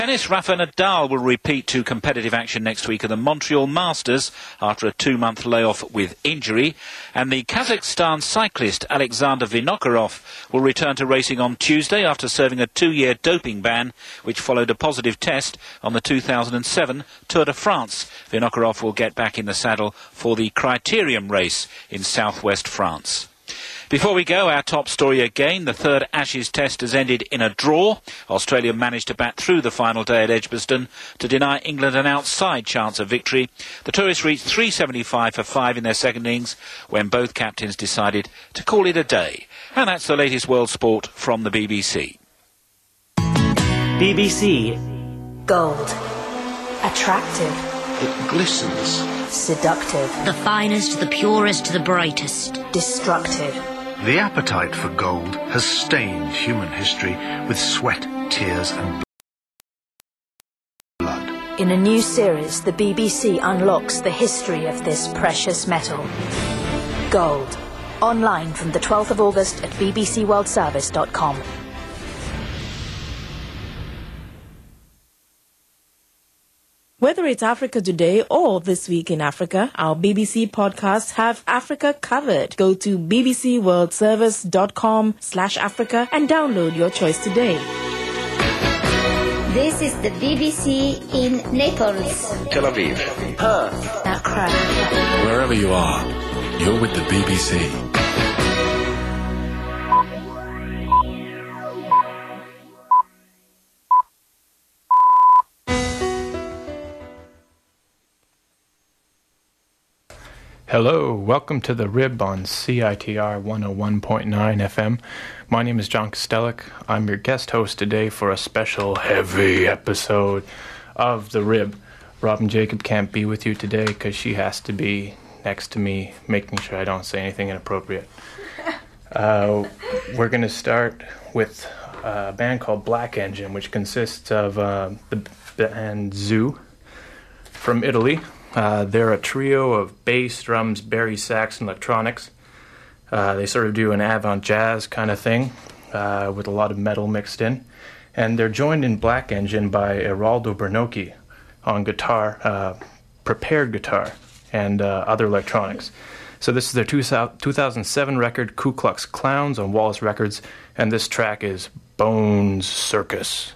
Tennis, Rafa Nadal will repeat to competitive action next week at the Montreal Masters after a 2-month layoff with injury. And the Kazakhstan cyclist Alexander Vinokurov will return to racing on Tuesday after serving a 2-year doping ban, which followed a positive test on the 2007 Tour de France. Vinokurov will get back in the saddle for the Criterium race in southwest France. Before we go, our top story again. The third Ashes test has ended in a draw. Australia managed to bat through the final day at Edgbaston to deny England an outside chance of victory. The tourists reached 375 for 5 in their second innings when both captains decided to call it a day. And that's the latest world sport from the BBC. BBC. Gold. Attractive. It glistens. Seductive. The finest, the purest, the brightest. Destructive. The appetite for gold has stained human history with sweat, tears and blood. In a new series, the BBC unlocks the history of this precious metal. Gold. Online from the 12th of August at bbcworldservice.com. Whether it's Africa Today or This Week in Africa, our BBC podcasts have Africa covered. Go to bbcworldservice.com/Africa and download your choice today. This is the BBC in Naples, Tel Aviv, Perth, Accra. Wherever you are, you're with the BBC. Hello, welcome to The Rib on CITR 101.9 FM. My name is John Kostelik. I'm your guest host today for a special heavy episode of The Rib. Robin Jacob can't be with you today because she has to be next to me, making sure I don't say anything inappropriate. We're going to start with a band called Black Engine, which consists of the band Zoo from Italy. They're a trio of bass, drums, bari, sax, and electronics. They sort of do an avant-jazz kind of thing with a lot of metal mixed in. And they're joined in Black Engine by Eraldo Bernocchi on guitar, prepared guitar, and other electronics. So this is their 2007 record, Ku Klux Clowns, on Wallace Records, and this track is Bones Circus.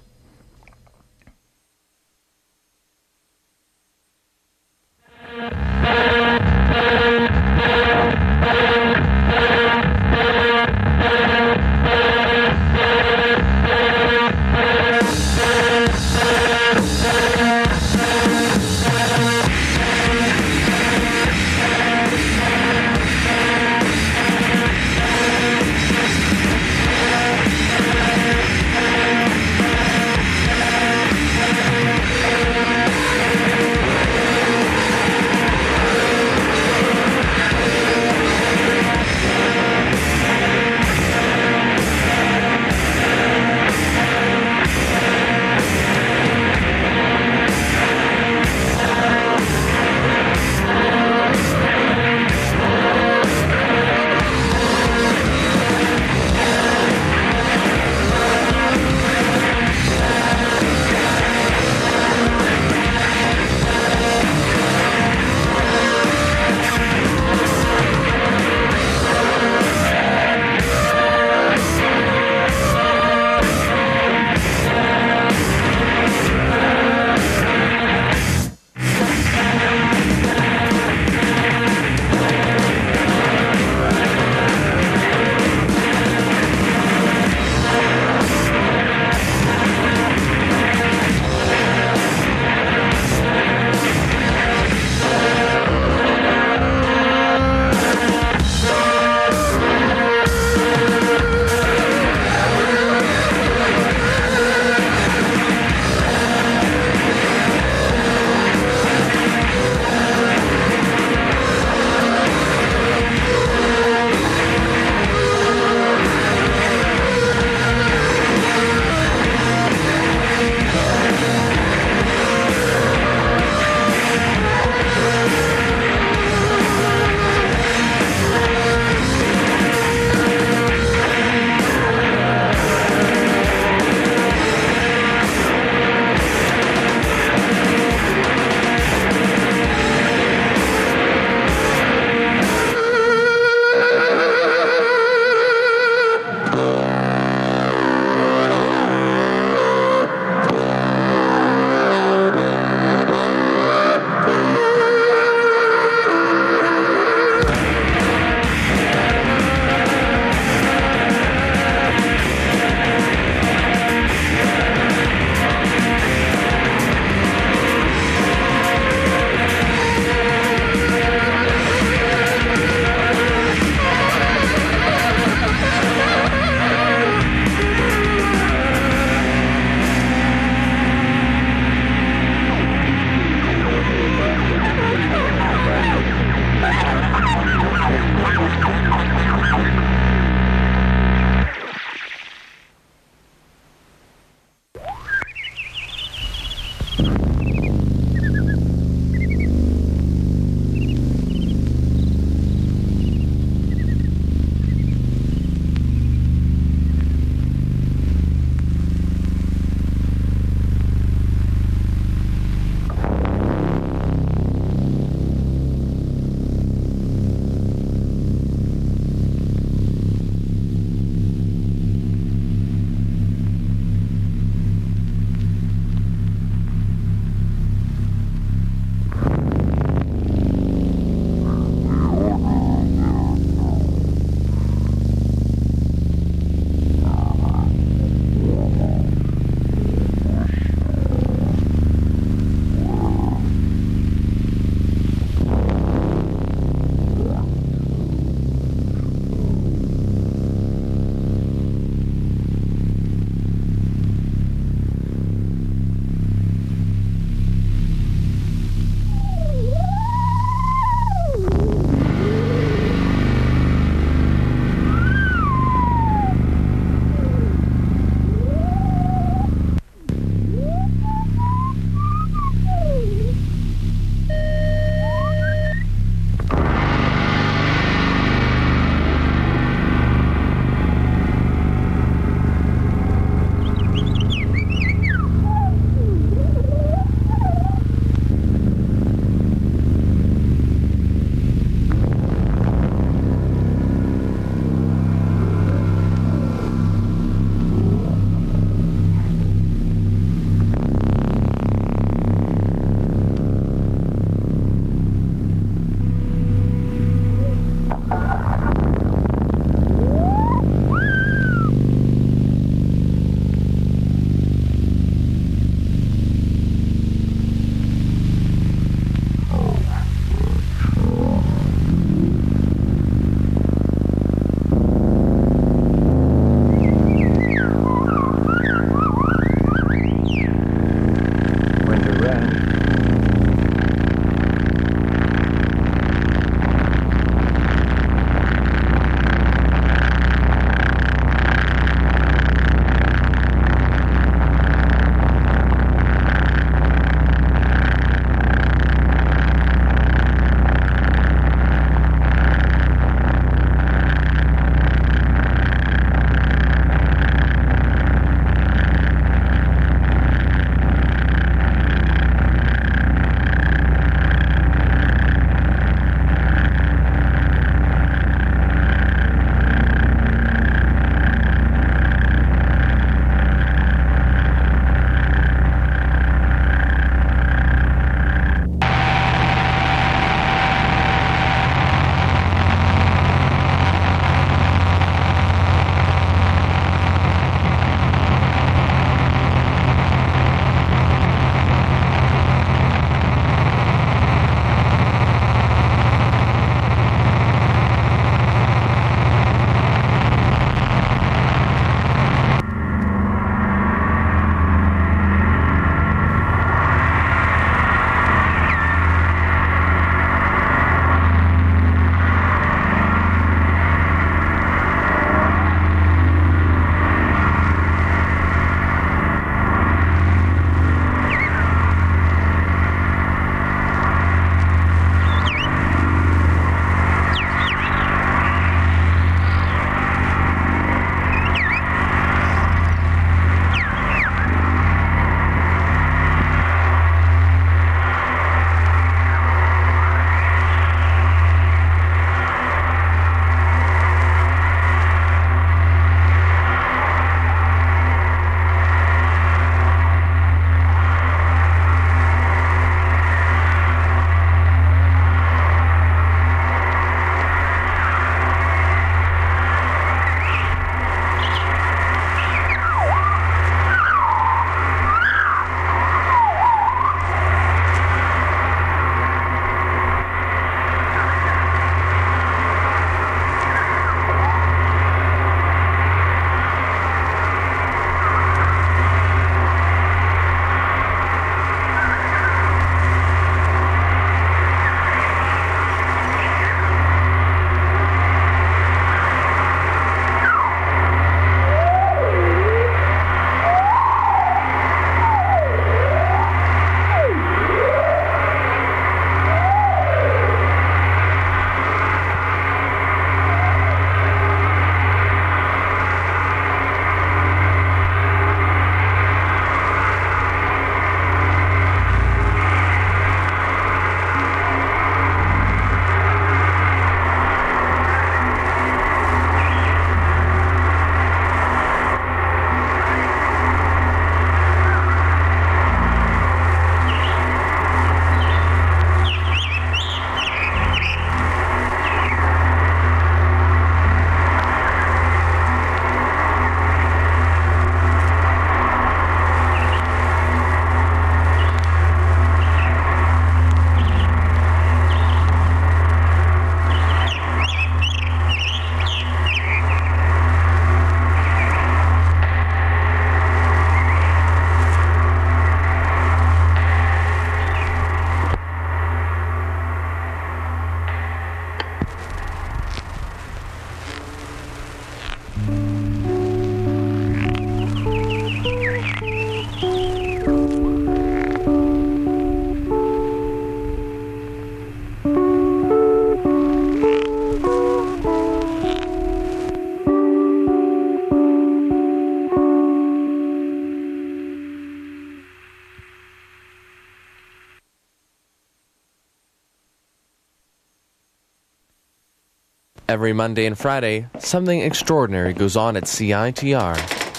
Every Monday and Friday, something extraordinary goes on at CITR.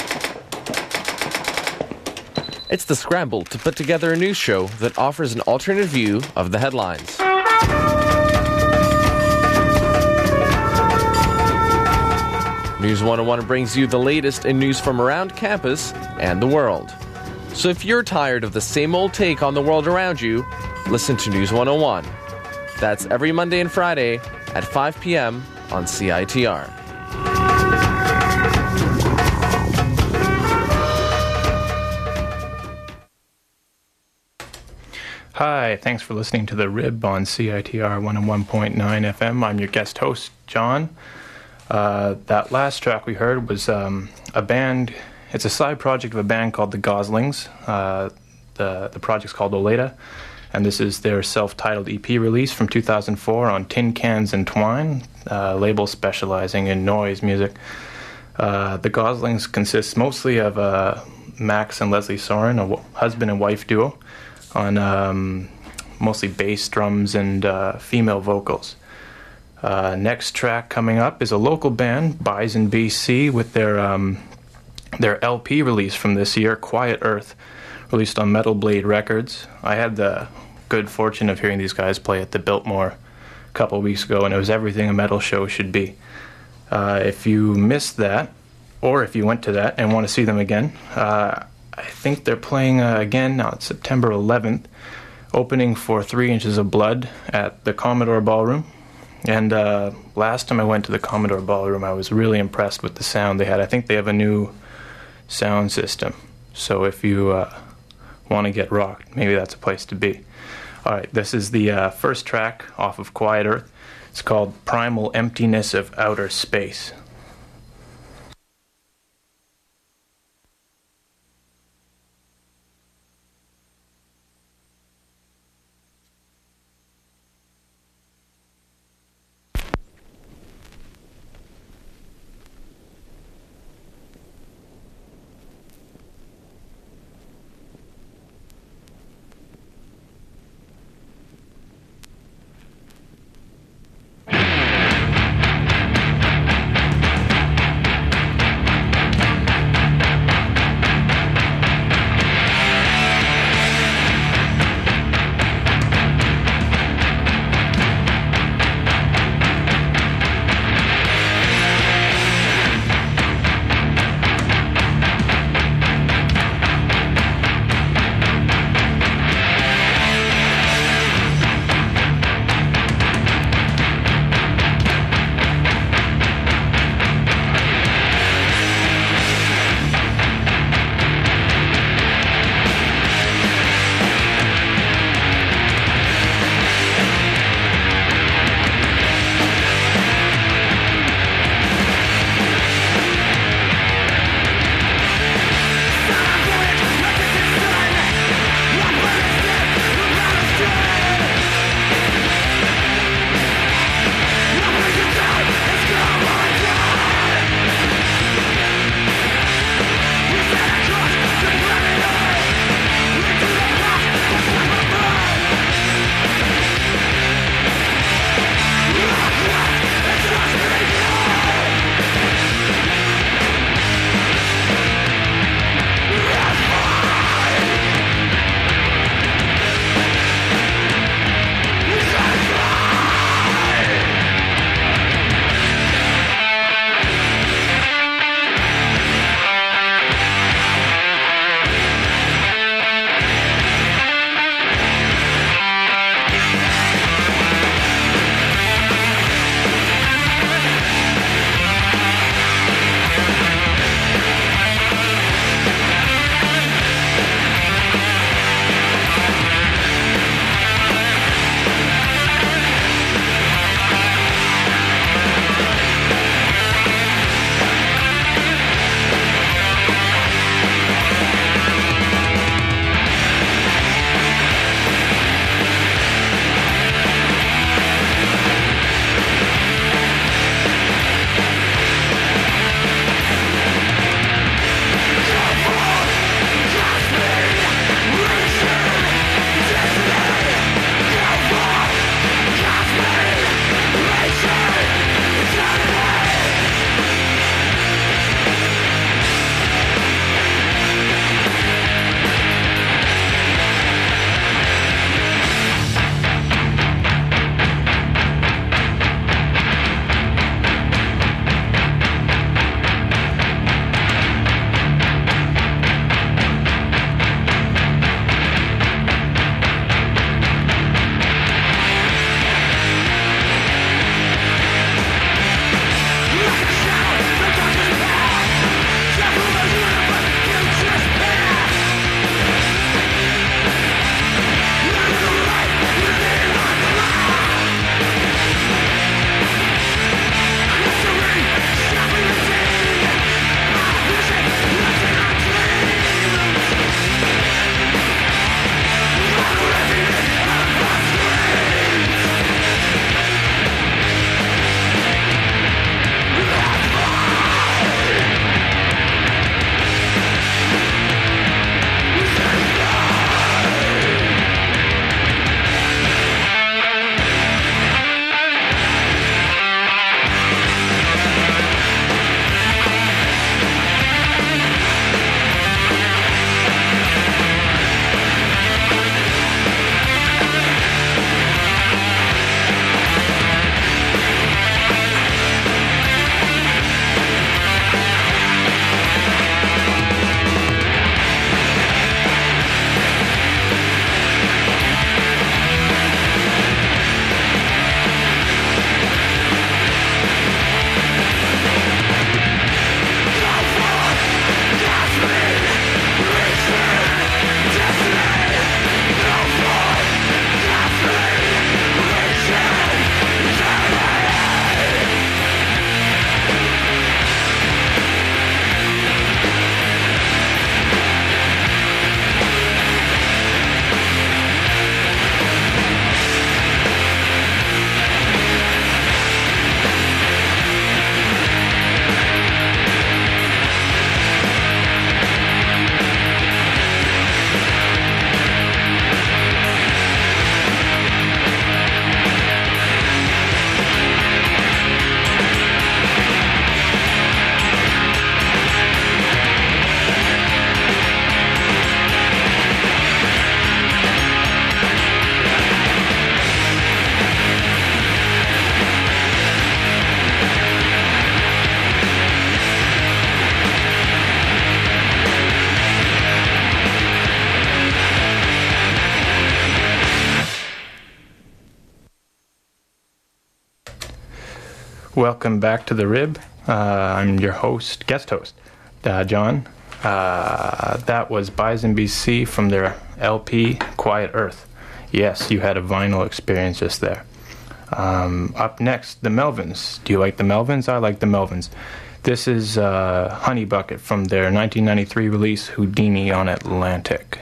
It's the scramble to put together a news show that offers an alternate view of the headlines. News 101 brings you the latest in news from around campus and the world. So if you're tired of the same old take on the world around you, listen to News 101. That's every Monday and Friday at 5 p.m. on CITR. Hi, thanks for listening to The Rib on CITR 101.9 FM. I'm your guest host, John. That last track we heard was a band. It's a side project of a band called the Goslings. The project's called Oleta, and this is their self-titled EP release from 2004 on Tin Cans and Twine, label specializing in noise music. The Goslings consists mostly of Max and Leslie Soren, a husband and wife duo, on mostly bass, drums, and female vocals. Next track coming up is a local band, Bison BC, with their LP release from this year, Quiet Earth, released on Metal Blade Records. I had the good fortune of hearing these guys play at the Biltmore a couple weeks ago, and it was everything a metal show should be. If you missed that, or if you went to that and want to see them again, I think they're playing again on September 11th, opening for 3 Inches of Blood at the Commodore Ballroom. And last time I went to the Commodore Ballroom, I was really impressed with the sound they had. I think they have a new sound system. So if you want to get rocked, maybe that's a place to be. All right, this is the first track off of Quiet Earth. It's called Primal Emptiness of Outer Space. Welcome back to The Rib. I'm your guest host, John. That was Bison BC from their LP, Quiet Earth. Yes, you had a vinyl experience just there. Up next, the Melvins. Do you like the Melvins? I like the Melvins. This is Honey Bucket from their 1993 release, Houdini on Atlantic.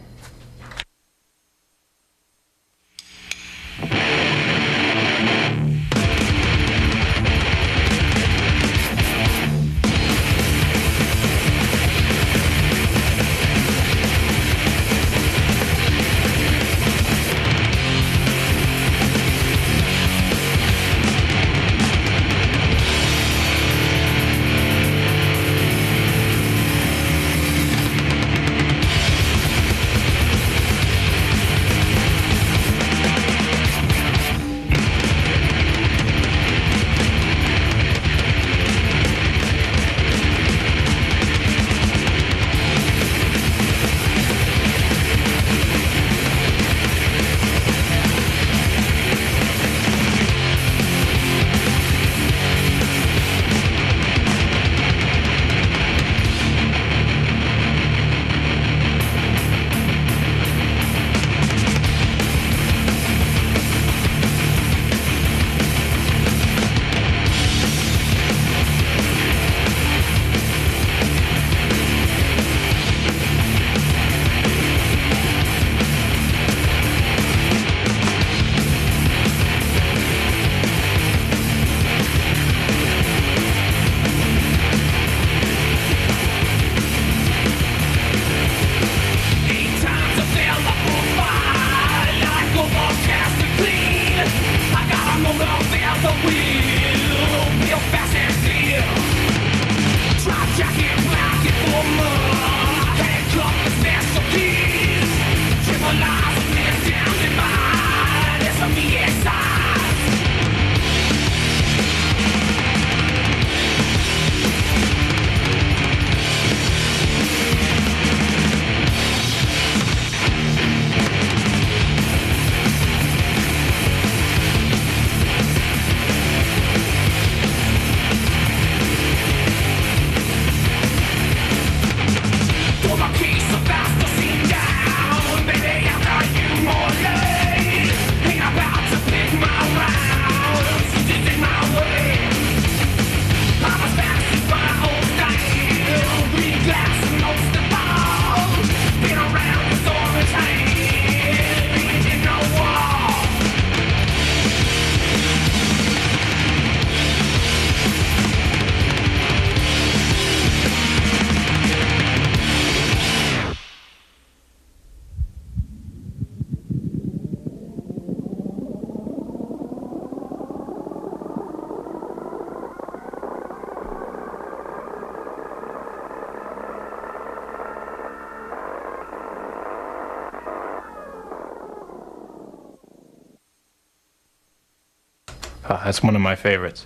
That's one of my favorites.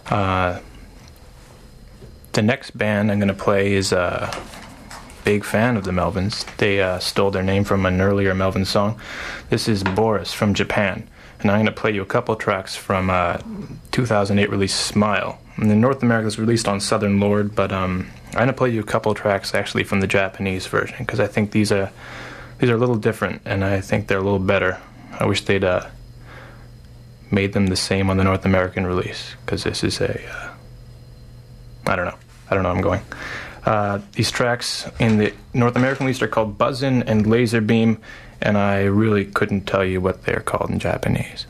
The next band I'm going to play is a big fan of the Melvins. They stole their name from an earlier Melvin song. This is Boris from Japan. And I'm going to play you a couple tracks from 2008 release Smile. And in North America, it's released on Southern Lord, but I'm going to play you a couple tracks actually from the Japanese version, because I think these are a little different, and I think they're a little better. I wish they'd made them the same on the North American release, because this is I don't know where I'm going. These tracks in the North American release are called Buzzin' and Laser Beam, and I really couldn't tell you what they're called in Japanese.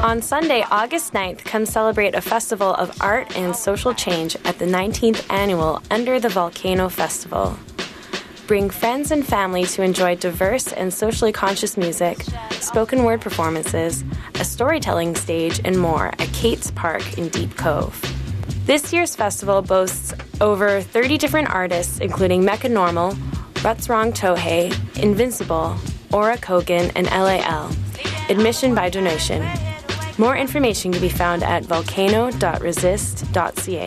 On Sunday, August 9th, come celebrate a festival of art and social change at the 19th annual Under the Volcano Festival. Bring friends and family to enjoy diverse and socially conscious music, spoken word performances, a storytelling stage, and more at Kate's Park in Deep Cove. This year's festival boasts over 30 different artists, including Mecca Normal, Rutsrong Tohei, Invincible, Aura Kogan, and LAL. Admission by donation. More information can be found at volcano.resist.ca.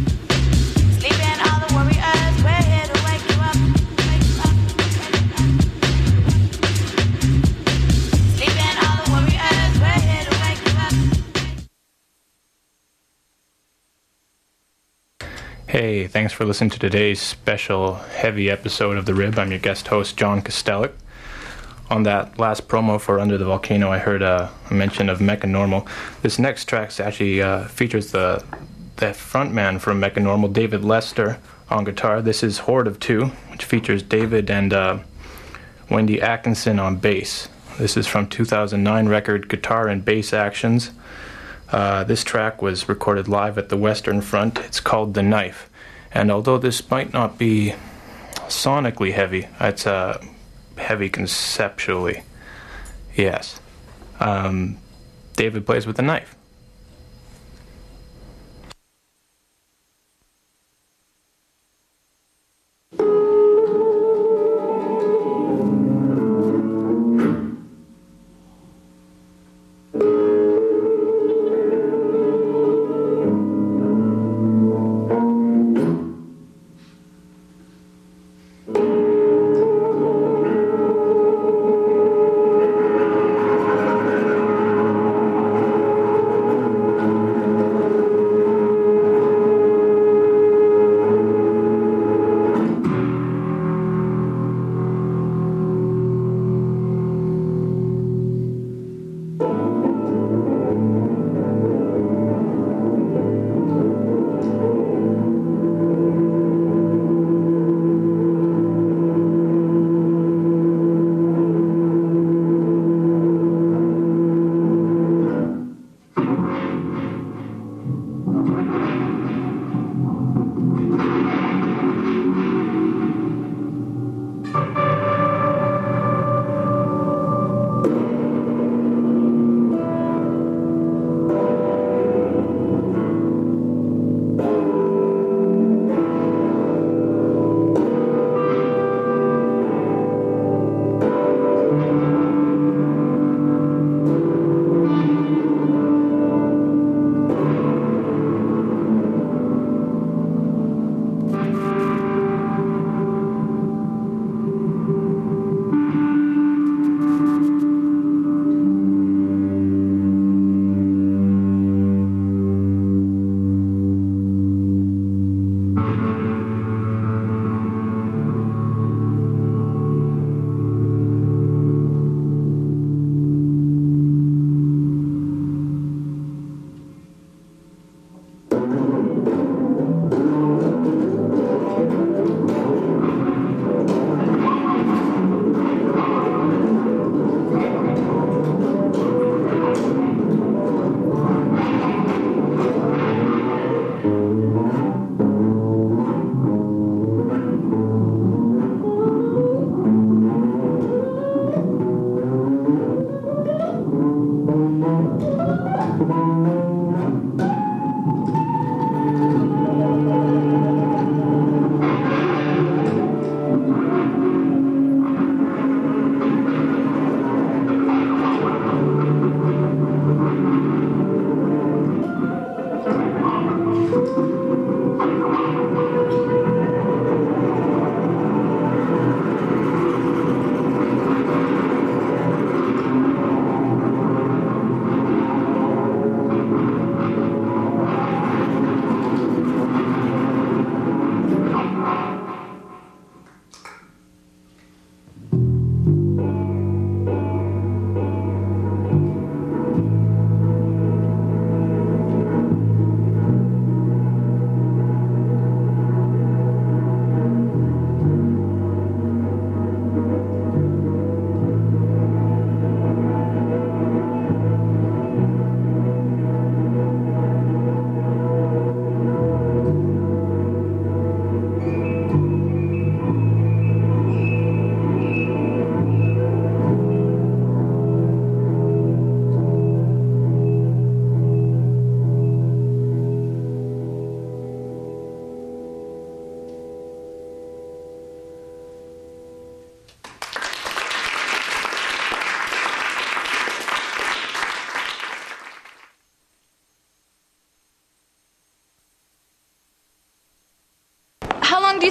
Hey, thanks for listening to today's special heavy episode of The Rib. I'm your guest host, John Kostelik. On that last promo for Under the Volcano, I heard a mention of Mecca Normal. This next track actually features the frontman from Mecca Normal, David Lester, on guitar. This is Horde of Two, which features David and Wendy Atkinson on bass. This is from 2009 record Guitar and Bass Actions. This track was recorded live at the Western Front. It's called The Knife. And although this might not be sonically heavy, it's heavy conceptually. Yes. David plays with a knife.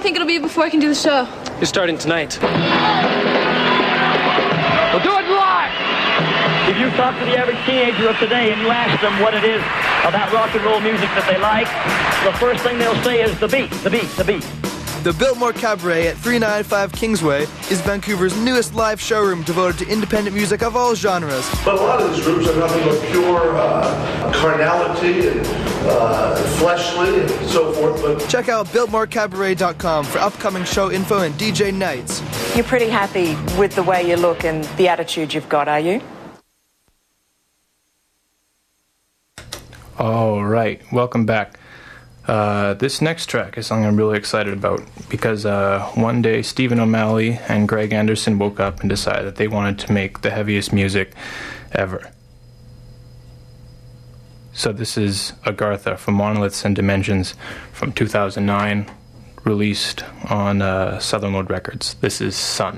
you think it'll be before I can do the show? You're starting tonight. We'll do it live! If you talk to the average teenager of today and you ask them what it is about rock and roll music that they like, the first thing they'll say is the beat, the beat, the beat. The Biltmore Cabaret at 395 Kingsway is Vancouver's newest live showroom devoted to independent music of all genres. But a lot of these groups are nothing but pure carnality and fleshly and so forth. But check out BiltmoreCabaret.com for upcoming show info and DJ nights. You're pretty happy with the way you look and the attitude you've got, are you? All right, welcome back. This next track is something I'm really excited about because one day Stephen O'Malley and Greg Anderson woke up and decided that they wanted to make the heaviest music ever. So this is Agartha from Monoliths and Dimensions from 2009, released on Southern Lord Records. This is Sun.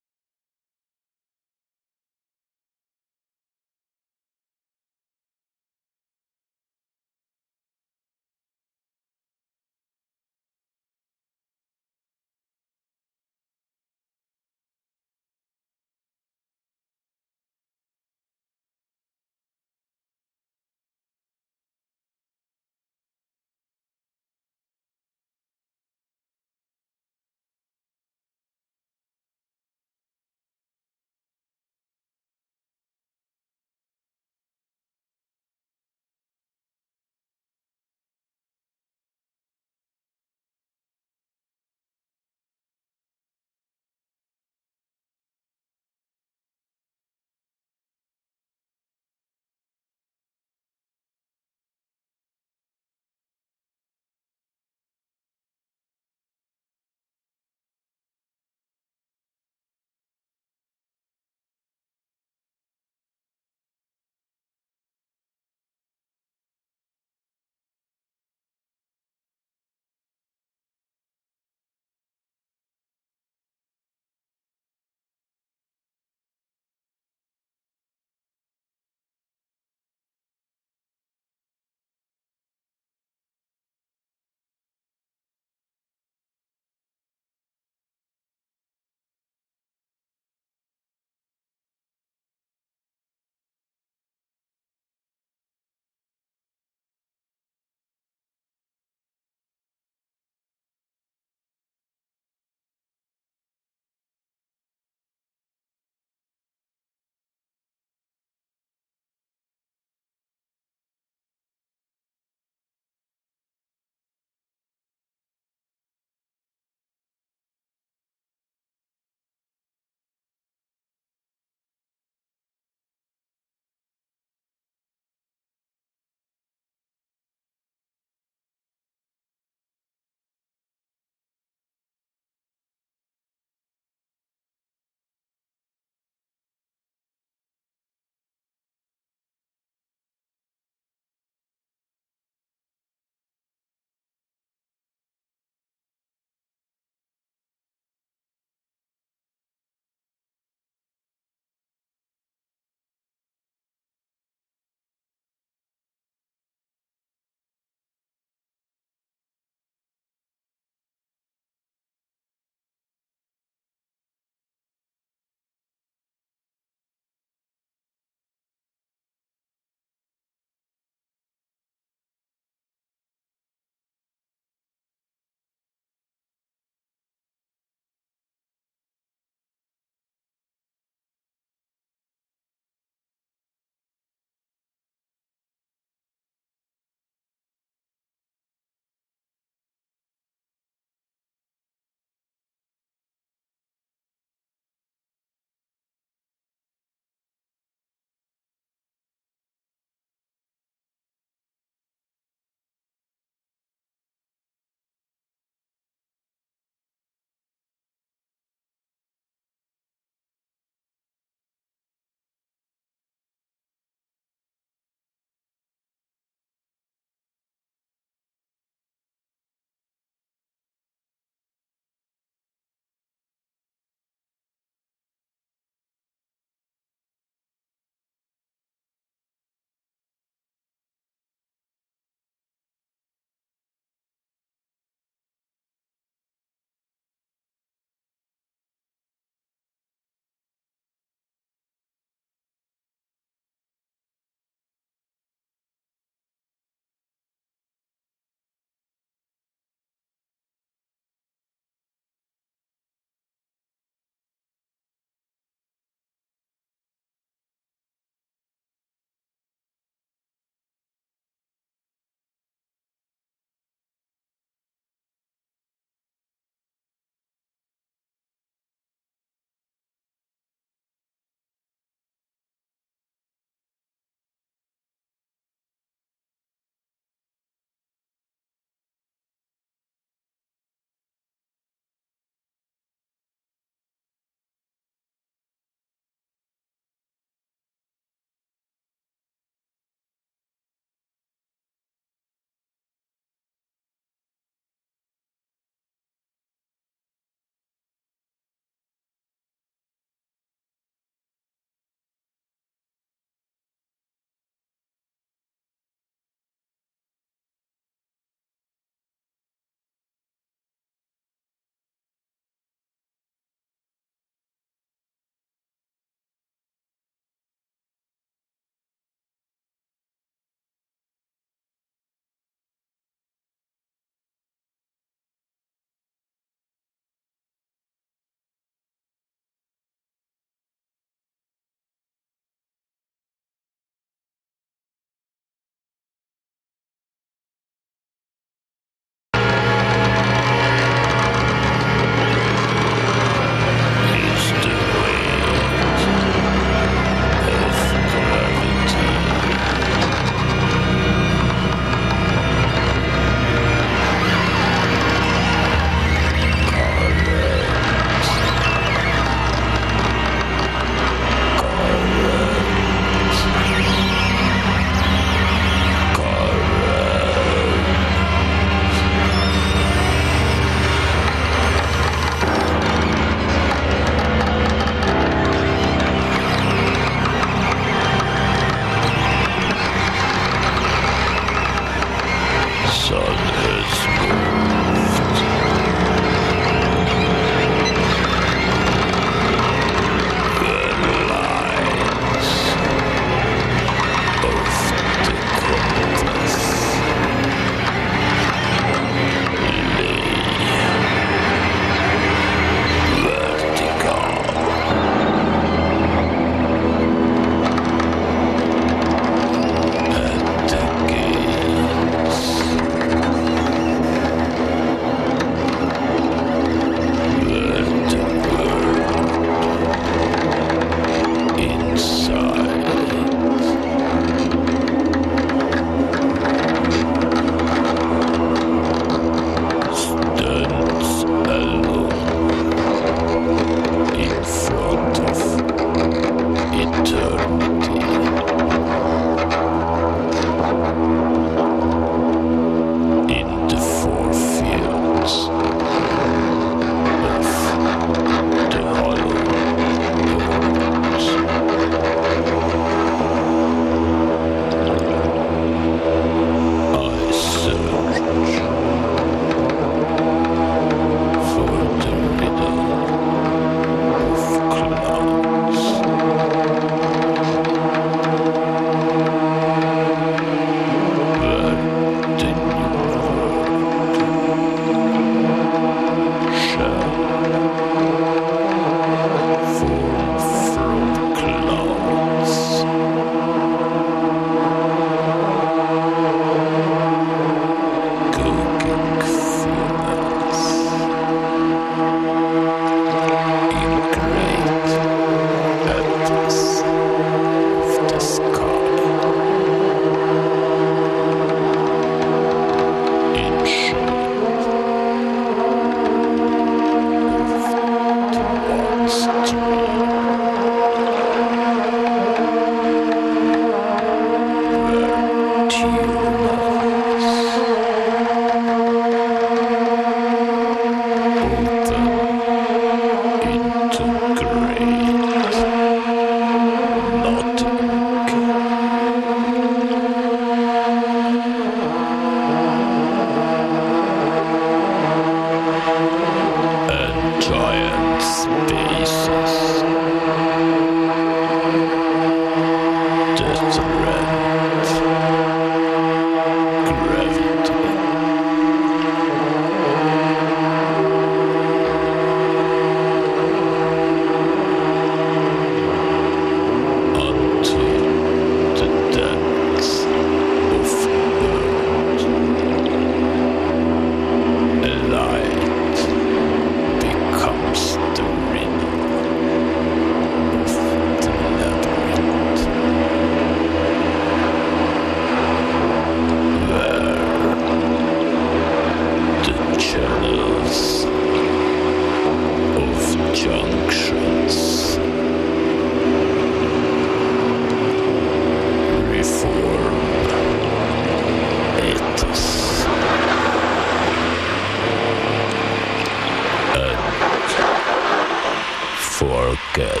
forget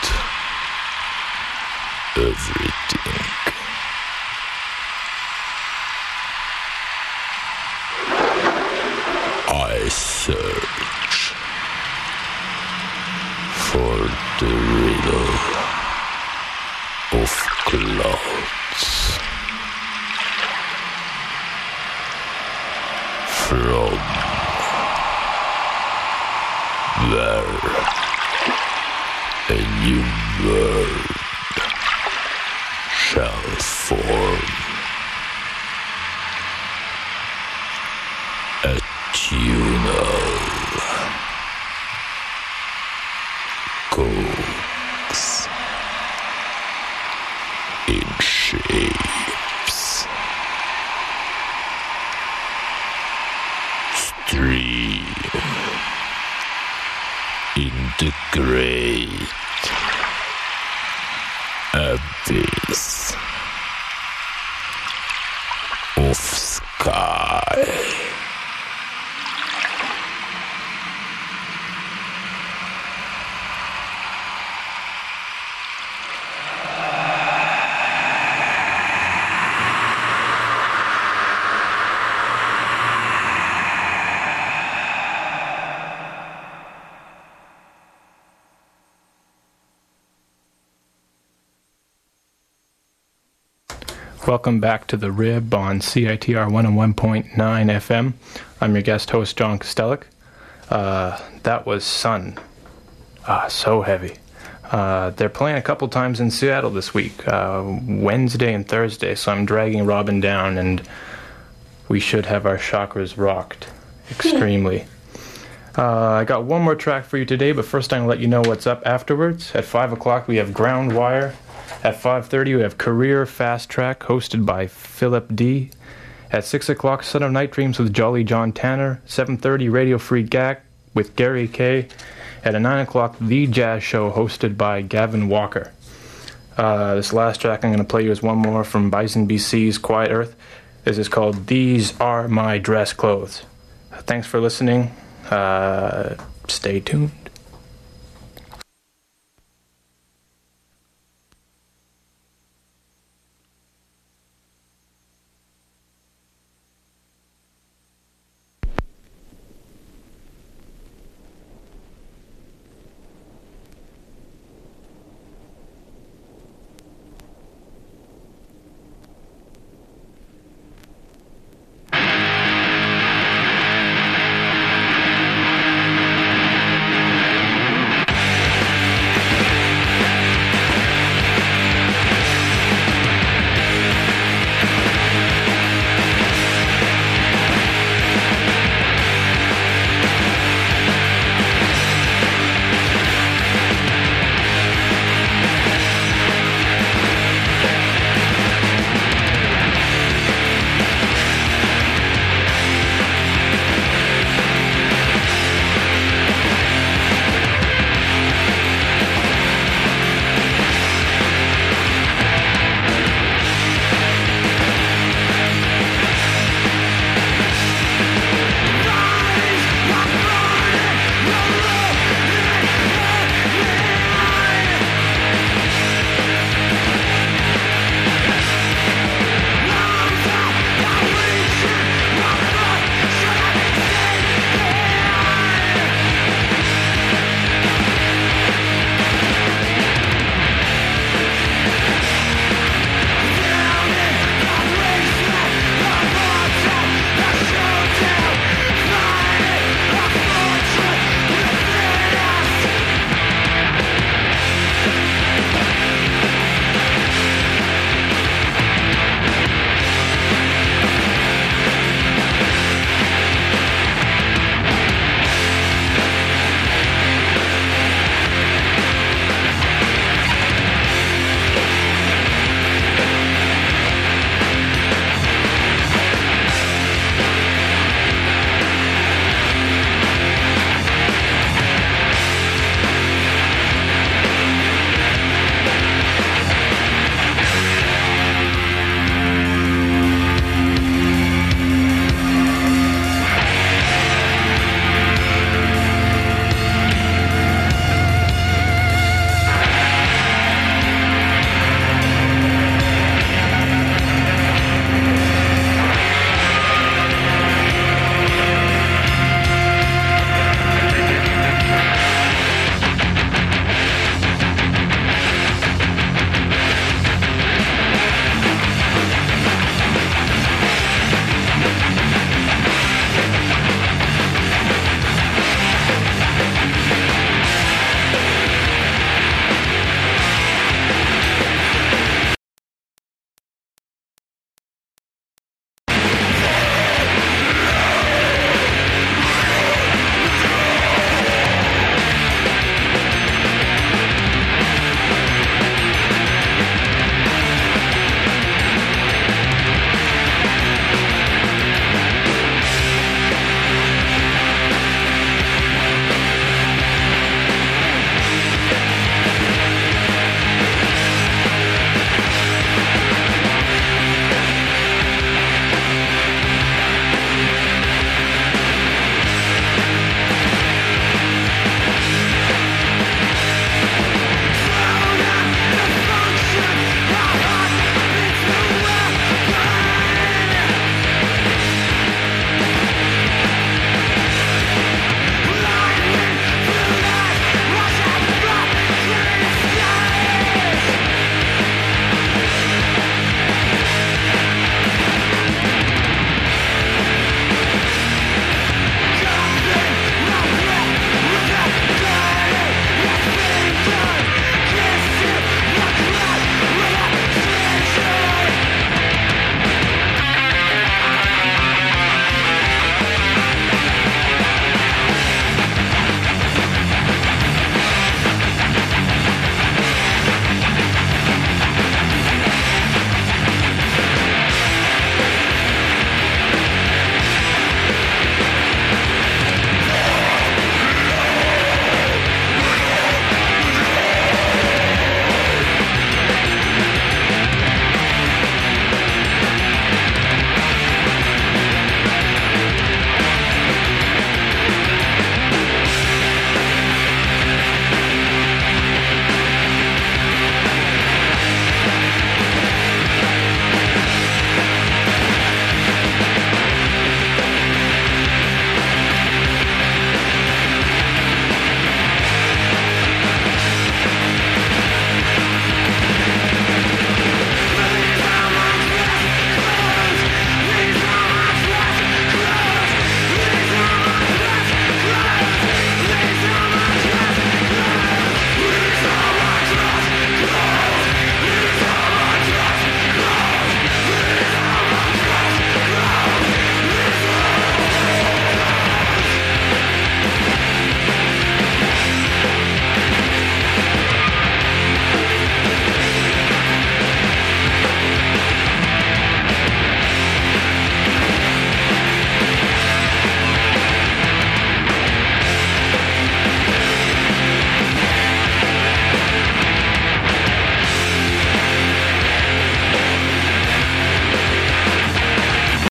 everything. I search for the riddle of clouds. From where a new world shall form, a tunnel coax in shapes, stream in the great abyss of sky. Welcome back to The Rib on CITR 101.9 FM. I'm your guest host, John Kostelik. That was Sun. So heavy. They're playing a couple times in Seattle this week, Wednesday and Thursday, so I'm dragging Robin down, and we should have our chakras rocked extremely. I got one more track for you today, but first I'm going to let you know what's up afterwards. At 5 o'clock we have Ground Wire. At 5:30 we have Career Fast Track hosted by Philip D. At 6 o'clock Son of Night Dreams with Jolly John Tanner. 7:30 Radio Free Gag with Gary K. At 9 o'clock The Jazz Show hosted by Gavin Walker. This last track I'm going to play you is one more from Bison BC's Quiet Earth. This is called These Are My Dress Clothes. Thanks for listening. Stay tuned.